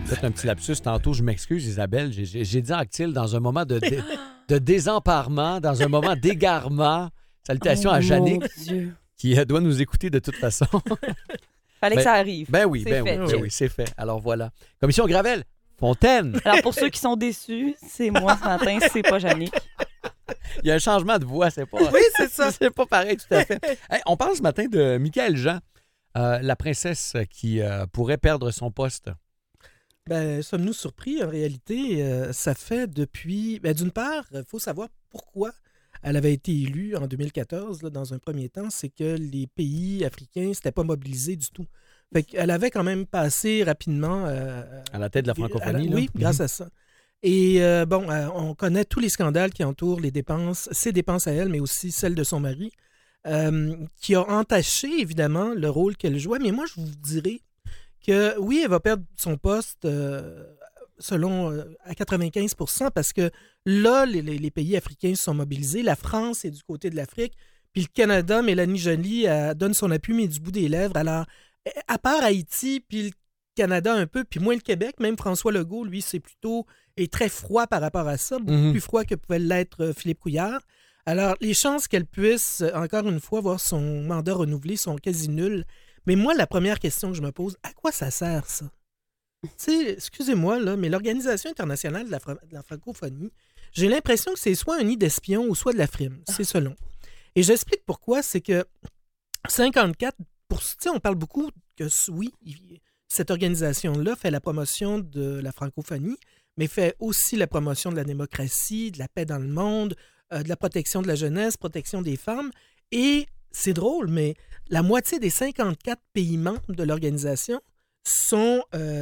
Peut-être un petit lapsus tantôt, je m'excuse Isabelle, j'ai dit Anctil dans un moment de désemparement, dans un moment d'égarement. Salutations à Jannick qui doit nous écouter de toute façon. Fallait que ça arrive. Oui, c'est fait. Alors voilà. Commission Gravel, Fontaine. Alors pour ceux qui sont déçus, c'est moi ce matin, c'est pas Jannick. Il y a un changement de voix, c'est pas... Oui, c'est ça. C'est pas pareil tout à fait. Hey, on parle ce matin de Michaëlle Jean, la princesse qui pourrait perdre son poste. Sommes-nous surpris? En réalité, ça fait depuis... d'une part, il faut savoir pourquoi elle avait été élue en 2014, là, dans un premier temps. C'est que les pays africains ne s'étaient pas mobilisés du tout. Fait qu'elle avait quand même passé rapidement... à la tête de la francophonie. Oui, grâce à ça. Et on connaît tous les scandales qui entourent ses dépenses à elle, mais aussi celles de son mari, qui a entaché, évidemment, le rôle qu'elle jouait. Mais moi, je vous dirais que oui, elle va perdre son poste à 95 % parce que là, les pays africains se sont mobilisés. La France est du côté de l'Afrique. Puis le Canada, Mélanie Joly, donne son appui, mais du bout des lèvres. Alors, à part Haïti, puis le Canada un peu, puis moins le Québec, même François Legault, lui, est très froid par rapport à ça, beaucoup plus froid que pouvait l'être Philippe Couillard. Alors, les chances qu'elle puisse, encore une fois, voir son mandat renouvelé sont quasi nulles. Mais moi, la première question que je me pose, à quoi ça sert, ça? Tu sais, excusez-moi, là, mais l'Organisation internationale de la francophonie, j'ai l'impression que c'est soit un nid d'espions ou soit de la frime. C'est selon. Et j'explique pourquoi, c'est que 54 tu sais, on parle beaucoup que, oui, cette organisation-là fait la promotion de la francophonie, mais fait aussi la promotion de la démocratie, de la paix dans le monde, de la protection de la jeunesse, protection des femmes. Et c'est drôle, mais la moitié des 54 pays membres de l'organisation sont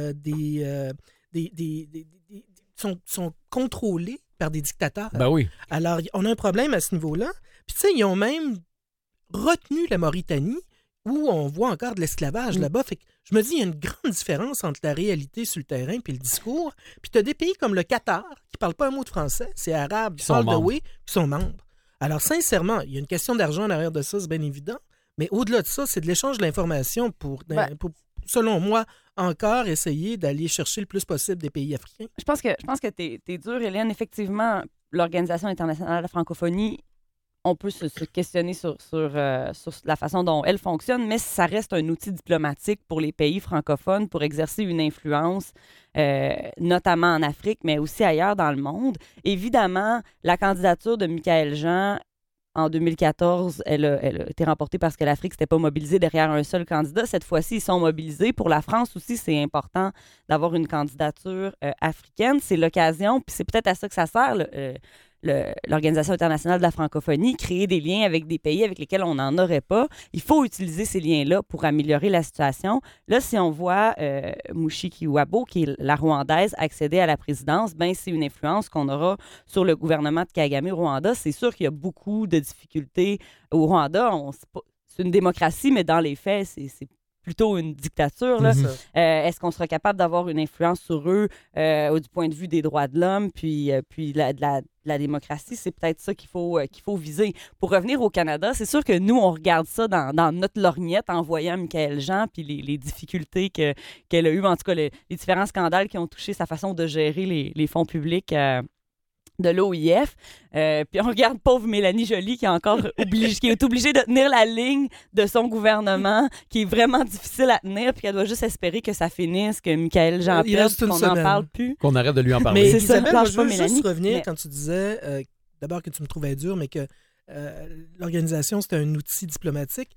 sont contrôlés par des dictateurs. Ben oui. Alors, on a un problème à ce niveau-là. Puis, tu sais, ils ont même retenu la Mauritanie, où on voit encore de l'esclavage là-bas. Fait que je me dis, il y a une grande différence entre la réalité sur le terrain et le discours. Puis tu as des pays comme le Qatar, qui ne parlent pas un mot de français, c'est arabe, qui sont membres. Alors, sincèrement, il y a une question d'argent en arrière de ça, c'est bien évident. Mais au-delà de ça, c'est de l'échange de l'information pour selon moi, encore essayer d'aller chercher le plus possible des pays africains. Je pense que t'es dure, Hélène. Effectivement, l'Organisation internationale de la francophonie, on peut se questionner sur la façon dont elle fonctionne, mais ça reste un outil diplomatique pour les pays francophones pour exercer une influence, notamment en Afrique, mais aussi ailleurs dans le monde. Évidemment, la candidature de Michaëlle Jean, en 2014, elle a été remportée parce que l'Afrique ne s'était pas mobilisée derrière un seul candidat. Cette fois-ci, ils sont mobilisés. Pour la France aussi, c'est important d'avoir une candidature africaine. C'est l'occasion, puis c'est peut-être à ça que ça sert, l'Organisation internationale de la francophonie, créer des liens avec des pays avec lesquels on n'en aurait pas. Il faut utiliser ces liens-là pour améliorer la situation. Là, si on voit Mouchi Kiwabo, qui est la Rwandaise, accéder à la présidence, ben c'est une influence qu'on aura sur le gouvernement de Kagame au Rwanda. C'est sûr qu'il y a beaucoup de difficultés au Rwanda. C'est une démocratie, mais dans les faits, c'est plutôt une dictature. Là. Est-ce qu'on sera capable d'avoir une influence sur eux du point de vue des droits de l'homme, puis de la démocratie? C'est peut-être ça qu'il faut viser. Pour revenir au Canada, c'est sûr que nous, on regarde ça dans notre lorgnette en voyant Michaëlle Jean, puis les difficultés qu'elle a eues, en tout cas les différents scandales qui ont touché sa façon de gérer les fonds publics de l'OIF. Puis on regarde pauvre Mélanie Joly qui est obligée de tenir la ligne de son gouvernement, qui est vraiment difficile à tenir, puis elle doit juste espérer que ça finisse, que Michaëlle Jean perde, qu'on n'en parle plus. Qu'on arrête de lui en parler. Mais Isabelle, moi, je veux juste revenir quand tu disais, d'abord que tu me trouvais dur, mais que l'organisation, c'était un outil diplomatique.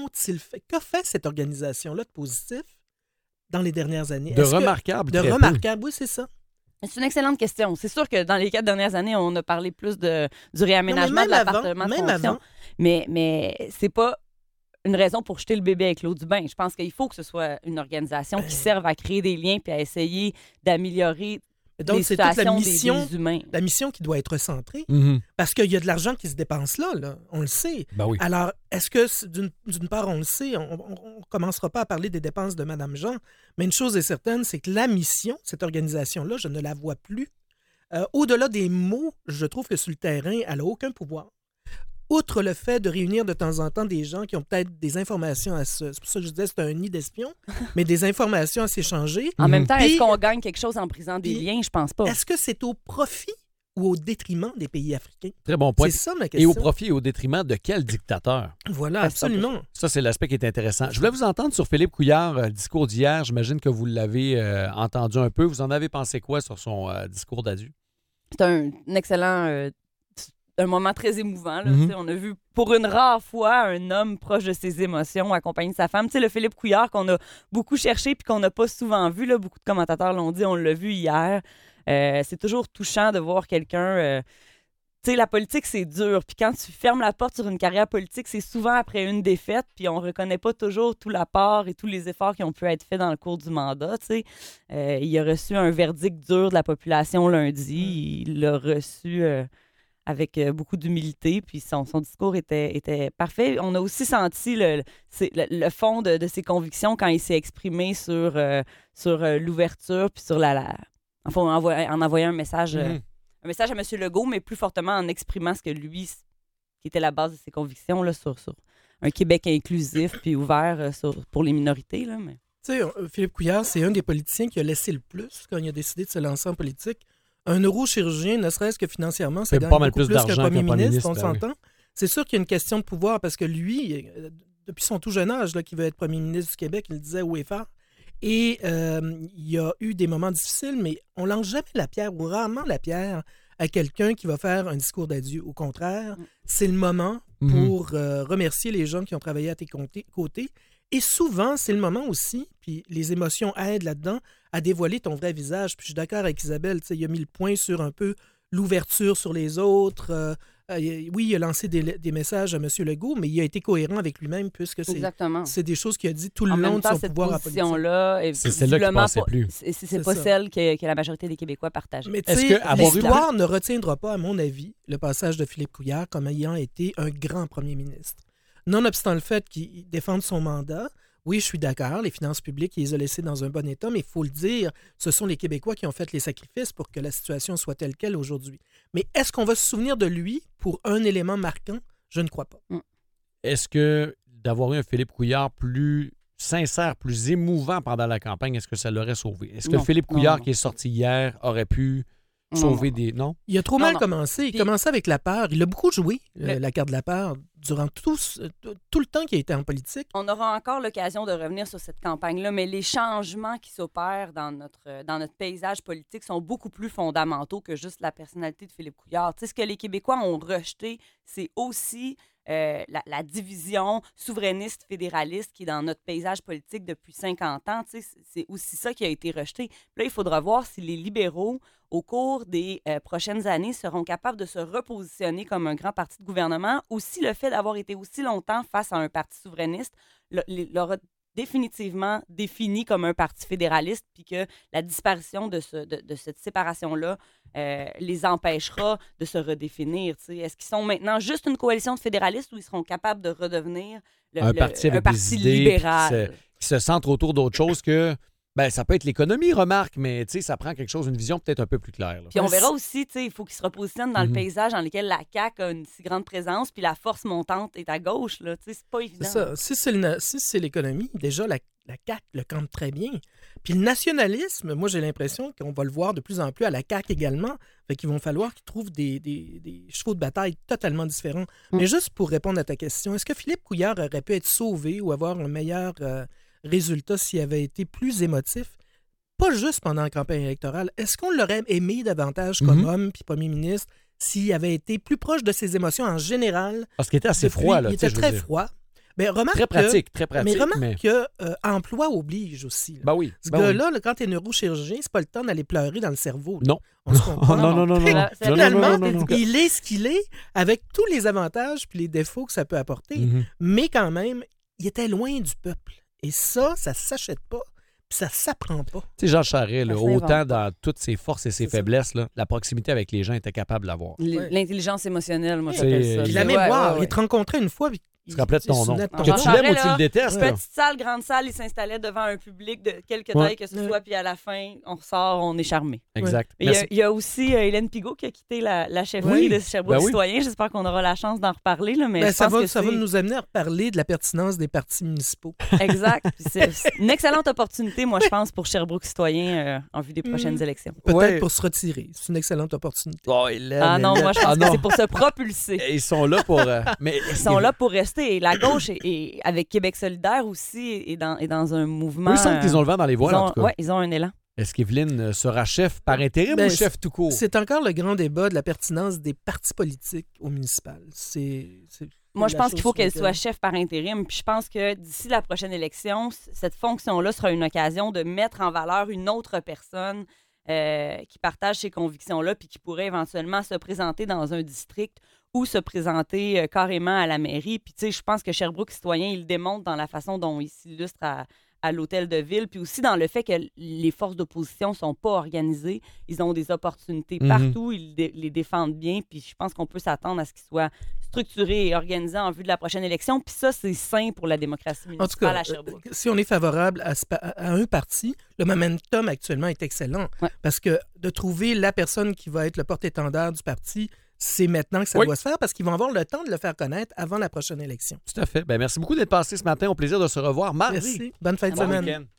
Que fait cette organisation-là de positif dans les dernières années? De remarquable. De remarquable, oui, c'est ça. C'est une excellente question. C'est sûr que dans les 4 dernières années, on a parlé plus du réaménagement de l'appartement de fonction. Mais c'est pas une raison pour jeter le bébé avec l'eau du bain. Je pense qu'il faut que ce soit une organisation qui serve à créer des liens puis à essayer d'améliorer les situations des humains. La mission qui doit être centrée, parce qu'il y a de l'argent qui se dépense là. On le sait. Ben oui. Alors, est-ce que, d'une part, on le sait, on ne commencera pas à parler des dépenses de Mme Jean, mais une chose est certaine, c'est que la mission, cette organisation-là, je ne la vois plus. Au-delà des mots, je trouve que sur le terrain, elle n'a aucun pouvoir. outre le fait de réunir de temps en temps des gens qui ont peut-être des informations c'est pour ça que je disais c'est un nid d'espions, mais des informations à s'échanger. En même temps, Puis, est-ce qu'on gagne quelque chose en brisant des liens? Je pense pas. Est-ce que c'est au profit ou au détriment des pays africains? Très bon point. C'est ça ma Et question. au profit et au détriment de quel dictateur? Voilà, absolument. Ça, c'est l'aspect qui est intéressant. Je voulais vous entendre sur Philippe Couillard, le discours d'hier. J'imagine que vous l'avez entendu un peu. Vous en avez pensé quoi sur son discours d'adieu? C'est un excellent... un moment très émouvant. Là, Mm-hmm. On a vu pour une rare fois un homme proche de ses émotions accompagner sa femme. Le Philippe Couillard qu'on a beaucoup cherché puis qu'on n'a pas souvent vu. Là, beaucoup de commentateurs l'ont dit, on l'a vu hier. C'est toujours touchant de voir quelqu'un... la politique, c'est dur. Puis quand tu fermes la porte sur une carrière politique, c'est souvent après une défaite, puis on reconnaît pas toujours tout l'apport et tous les efforts qui ont pu être faits dans le cours du mandat. Il a reçu un verdict dur de la population lundi. Il l'a reçu avec beaucoup d'humilité, puis son discours était parfait. On a aussi senti le fond de ses convictions quand il s'est exprimé sur l'ouverture, puis sur en envoyant un message... un message à M. Legault, mais plus fortement en exprimant ce que lui, qui était la base de ses convictions là, sur un Québec inclusif puis ouvert pour les minorités. Là, mais... Tu sais, Philippe Couillard, c'est un des politiciens qui a laissé le plus quand il a décidé de se lancer en politique. Un neurochirurgien, ne serait-ce que financièrement, ça gagne pas mal beaucoup plus d'argent qu'un premier qu'un premier ministre, on ministre, s'entend. C'est sûr qu'il y a une question de pouvoir parce que lui, depuis son tout jeune âge, là, qui veut être premier ministre du Québec, il le disait haut et fort. Et il y a eu des moments difficiles, mais on lance jamais la pierre ou rarement la pierre à quelqu'un qui va faire un discours d'adieu. Au contraire, c'est le moment pour remercier les gens qui ont travaillé à tes côtés. Et souvent, c'est le moment aussi, puis les émotions aident là-dedans, à dévoiler ton vrai visage. Puis je suis d'accord avec Isabelle, il a mis le point sur un peu l'ouverture sur les autres. Oui, il a lancé des messages à M. Legault, mais il a été cohérent avec lui-même puisque c'est des choses qu'il a dit tout le long de son pouvoir à politique. C'est celle-là qui ne passait plus. C'est pas celle que la majorité des Québécois partageaient. Mais l'histoire ne retiendra pas, à mon avis, le passage de Philippe Couillard comme ayant été un grand premier ministre. Nonobstant le fait qu'il défende son mandat, oui, je suis d'accord, les finances publiques, il les a laissées dans un bon état, mais il faut le dire, ce sont les Québécois qui ont fait les sacrifices pour que la situation soit telle qu'elle aujourd'hui. Mais est-ce qu'on va se souvenir de lui pour un élément marquant? Je ne crois pas. Est-ce que d'avoir eu un Philippe Couillard plus sincère, plus émouvant pendant la campagne, est-ce que ça l'aurait sauvé? Est-ce que le Philippe Couillard qui est sorti hier aurait pu sauver des... Non? Il a trop mal commencé. Il commençait avec la peur. Il a beaucoup joué, la carte de la peur, durant tout le temps qu'il a été en politique. On aura encore l'occasion de revenir sur cette campagne-là, mais les changements qui s'opèrent dans notre paysage politique sont beaucoup plus fondamentaux que juste la personnalité de Philippe Couillard. Tu sais, ce que les Québécois ont rejeté, c'est aussi la division souverainiste-fédéraliste qui est dans notre paysage politique depuis 50 ans. Tu sais, c'est aussi ça qui a été rejeté. Puis là, il faudra voir si les libéraux, au cours des prochaines années, seront capables de se repositionner comme un grand parti de gouvernement, ou si le fait d'avoir été aussi longtemps face à un parti souverainiste leur a définitivement défini comme un parti fédéraliste, puis que la disparition de cette séparation-là les empêchera de se redéfinir. T'sais. Est-ce qu'ils sont maintenant juste une coalition de fédéralistes ou ils seront capables de redevenir un parti avec des idées libéral? Qui se centre autour d'autre chose que... Ben, ça peut être l'économie, remarque, mais ça prend quelque chose, une vision peut-être un peu plus claire. Là. Puis on verra aussi, il faut qu'ils se repositionnent dans le paysage dans lequel la CAQ a une si grande présence, puis la force montante est à gauche. Là, c'est pas évident. C'est ça. Si c'est l'économie, déjà, la CAQ le campe très bien. Puis le nationalisme, moi, j'ai l'impression qu'on va le voir de plus en plus à la CAQ également. Fait qu'il va falloir qu'ils trouvent des chevaux de bataille totalement différents. Mais juste pour répondre à ta question, est-ce que Philippe Couillard aurait pu être sauvé ou avoir un meilleur... résultat s'il avait été plus émotif, pas juste pendant la campagne électorale. Est-ce qu'on l'aurait aimé davantage comme homme puis premier ministre s'il avait été plus proche de ses émotions en général? Parce qu'il était assez froid. Là, il était très froid. Mais remarque très pratique. Mais remarque que emploi oblige aussi. Là. Ben oui. Ce gars-là, quand tu es neurochirurgien, c'est pas le temps d'aller pleurer dans le cerveau. Là. Non. On se comprend. Non. Finalement, il est ce qu'il est avec tous les avantages puis les défauts que ça peut apporter. Mais quand même, il était loin du peuple. Et ça s'achète pas, puis ça s'apprend pas. Tu sais, Jean Charest, là, autant dans toutes ses forces et ses faiblesses, là, la proximité avec les gens était capable d'avoir. L'intelligence émotionnelle, moi, j'appelle ça. Puis la mémoire, il te rencontrait une fois, puis Tu te rappelles de ton nom. souvenait de ton Que nom. tu l'aimes ou Là, tu le détestes. là. Petite salle, grande salle, il s'installait devant un public de quelque Ouais. taille que ce soit, puis à la fin, on ressort, on est charmé. Exact. Mais Merci. il y a aussi Hélène Pigault qui a quitté la chefferie Oui. de Sherbrooke Ben oui. Citoyen. J'espère qu'on aura la chance d'en reparler. Là, mais Ben, je ça pense va, que ça va c'est- nous amener à reparler de la pertinence des partis municipaux. Exact. Puis c'est une excellente opportunité, moi, je pense, pour Sherbrooke Citoyen en vue des prochaines élections. Peut-être Ouais. pour se retirer. C'est une excellente opportunité. Oh, Hélène, Ah non, Hélène. moi, je pense Ah que non. c'est pour se propulser. Ils sont là pour. Mais Ils sont là pour rester. Et la gauche, et avec Québec solidaire aussi, est dans un mouvement. Eux, il semble qu'ils ont le vent dans les voiles, en tout cas. Oui, ils ont un élan. Est-ce qu'Evelyne sera chef par intérim Ben, ou chef tout court? C'est encore le grand débat de la pertinence des partis politiques au municipal. Moi, je la pense qu'il chose faut qu'elle sur soit laquelle- chef par intérim. Puis je pense que d'ici la prochaine élection, cette fonction-là sera une occasion de mettre en valeur une autre personne qui partage ces convictions-là puis qui pourrait éventuellement se présenter dans un district ou se présenter carrément à la mairie. Puis, tu sais, je pense que Sherbrooke Citoyen, il le démontre dans la façon dont il s'illustre à l'hôtel de ville, puis aussi dans le fait que les forces d'opposition sont pas organisées. Ils ont des opportunités partout, ils les défendent bien, puis je pense qu'on peut s'attendre à ce qu'ils soient structurés et organisés en vue de la prochaine élection. Puis ça, c'est sain pour la démocratie En tout cas, municipale à Sherbrooke. si on est favorable à un parti, le momentum actuellement est excellent. Ouais. Parce que de trouver la personne qui va être le porte-étendard du parti, c'est maintenant que ça Oui. doit se faire parce qu'ils vont avoir le temps de le faire connaître avant la prochaine élection. Tout à fait. Ben, merci beaucoup d'être passé ce matin. Au plaisir de se revoir mardi. Merci. Bonne fin de Bon semaine. week-end.